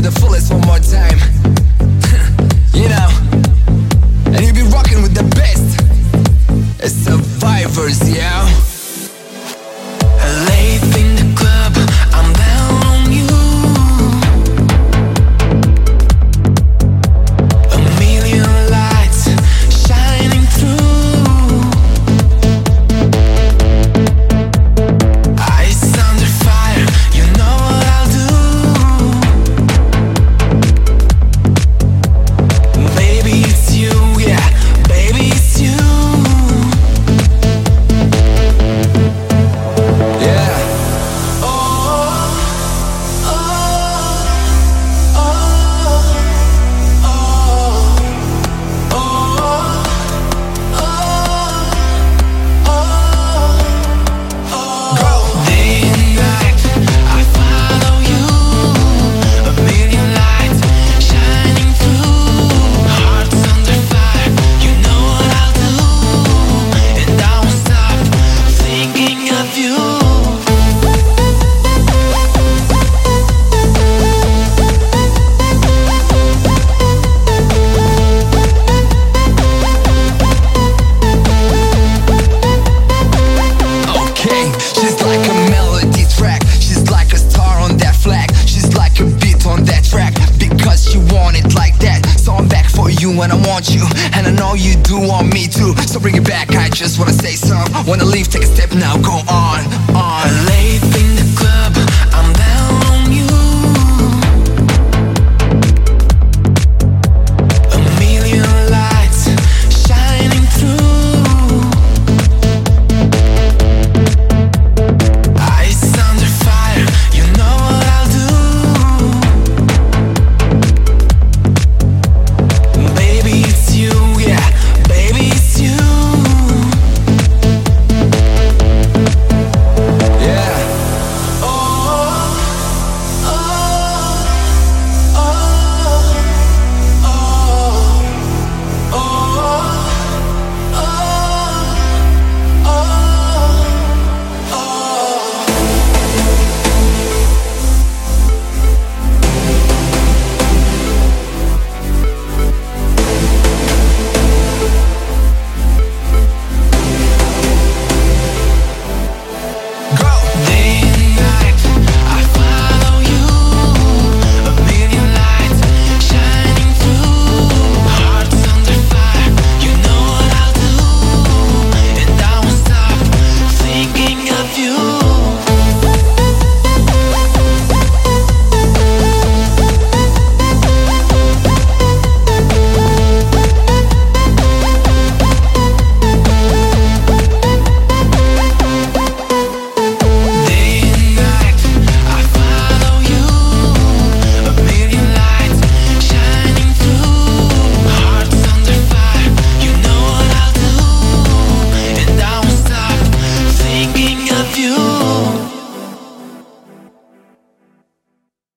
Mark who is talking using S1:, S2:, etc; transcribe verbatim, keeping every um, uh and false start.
S1: the fullest one more time. You know, and you'll be rocking with the best. It's Survivors, yeah. Late in the club, I'm down on you. A million lights shining through. Ice under fire, you know what I'll do. Baby, it's you, yeah, baby, it's you. Yeah. Oh, oh, oh, oh, oh, oh, oh. Day and night, I follow you. A million lights shining through. Hearts under fire, you know what I'll do. And I won't stop thinking of you. Okay, she's like a melody track. She's like a star on that flag. She's like a beat on that track. Because you want it like that. So I'm back for you and I want you. And I know you do want me too. So bring it back, I just wanna say some. Wanna leave, take a step now, go on, on.